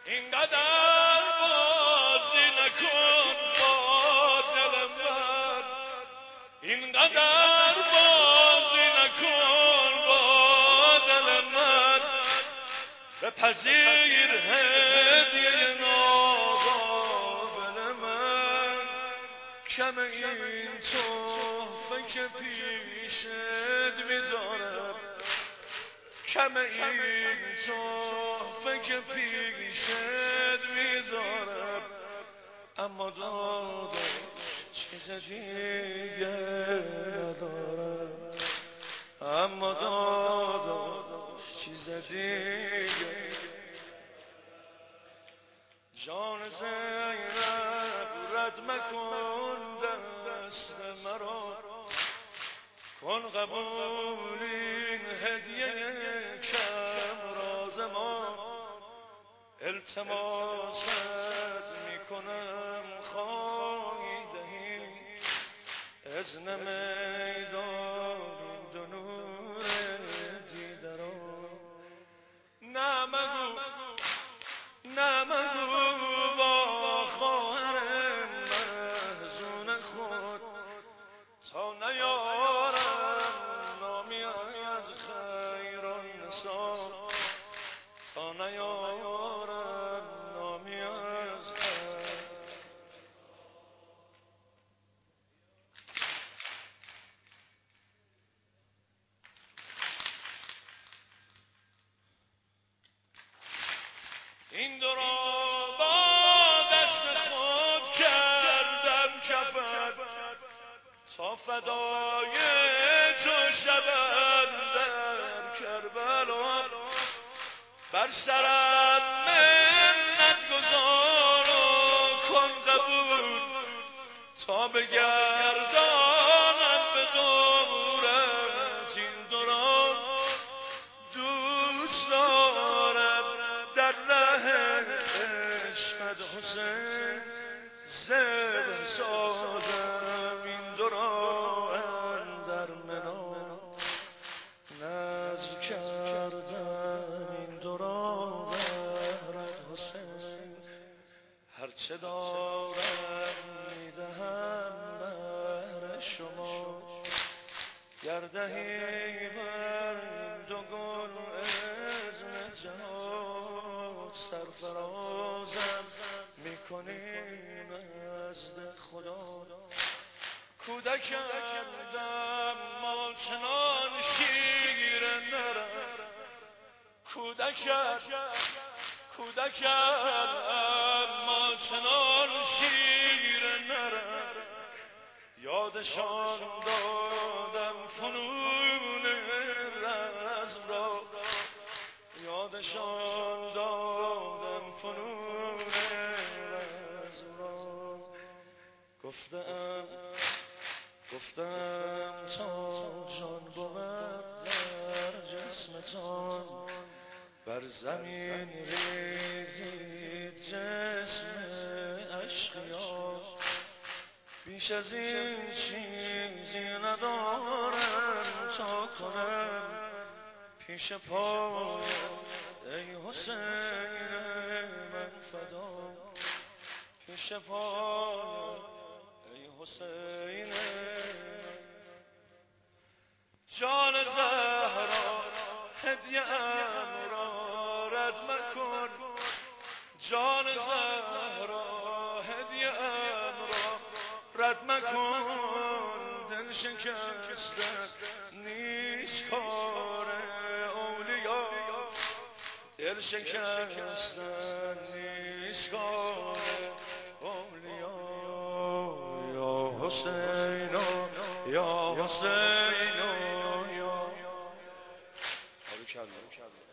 اینقدر بازی نکن با دل من، اینقدر بازی نکن با دل من، بپذیر هدیه ناقابل من. کم این تحفه که پیشت میذارم، کم این تحفه که پیشت میذارم، اما داداش چیز دیگه ندارم، اما داداش چیز دیگه. جان زینب رد مکن دست مرا، کن قبول این هدیه کم راز ما. التماست میکنم خواهی دهی اذن میدان دو نور دیدران. نه مگو نه مگو با خواهر محزون خود تا نیارم نامی از خیران نسا، تا نیارم نامی از خیر. این دو را با دست خود کردم کفن، تا فدای تو شبم در کربلا. بر سرم منت گذار و کن قبول تا بگردانم به دورت. این دو را دوست دارم در ره عشقت حسین ذبح سازم. این دو را اندر منا نذر کردم، این دو را بهرت حسین هرچه دارم میدهم بهر شما. گردهی بر دو گل اذن جهاد، سرفرازم میکنیم نزد خدا. کودکم ما چنان شیر نرم، کودکم ما چنان شیر نرم. یادشان دادم فنون رزم را، یادشان دادم فنون رزم را. گفتم تا جان بود در جسمتان، بر زمین ریزید جسم اشقیا. بیش از این چیزی ندارم تا کنم پیش پای ای حسین من فدا. پیش پای ای حسین جان زهرا هدیه ام را رد مکن. جان زهرا هدیه ام را رد مکن. دل شکستن نیست کار اولیا، دل شکستن نیست کار اولیا. یا حسین یا حسین یا